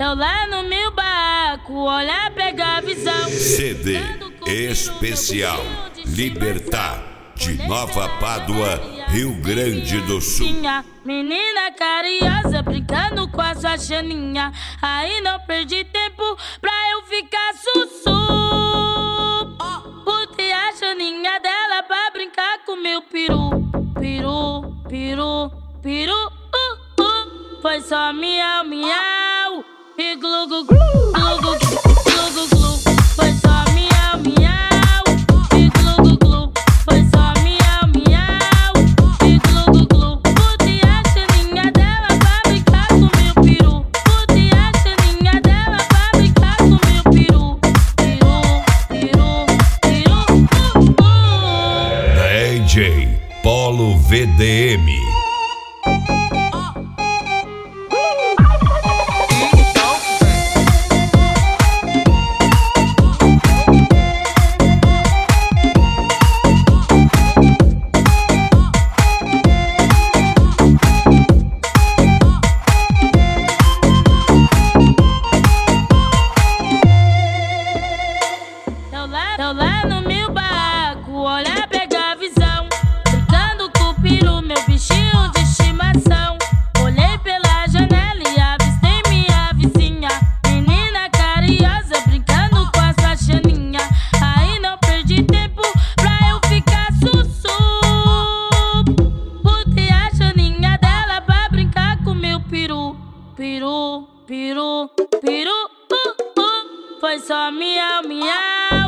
Eu lá no meu barraco, olhar, pegar a visão. CD especial Libertar, de Nova Pádua, Rio Grande do Sul. Menina carinhosa brincando com a sua chaninha. Aí não perdi tempo pra eu ficar sussu. Botei a chaninha dela pra brincar com meu peru. Peru, peru, peru. Foi só miau, miau e glu, glu, glu, glu, glu, glu, glu, glu. Foi só miau, miau e glu, glu, glu. Foi só miau, miau e glu, glu, glu. Botei a chaninha dela pra brincar com meu peru. Botei a chaninha dela pra brincar com meu peru. Peru, peru, peru. DJ Polo VDM. Eu lá no meu barraco, olhar, pegar a visão. Brincando com o peru, meu bichinho de estimação. Olhei pela janela e avistei minha vizinha. Menina carinhosa brincando com a sua chaninha. Aí não perdi tempo pra eu ficar sussu. Botei a chaninha dela pra brincar com meu peru. Peru, peru, peru. Foi só miau, miau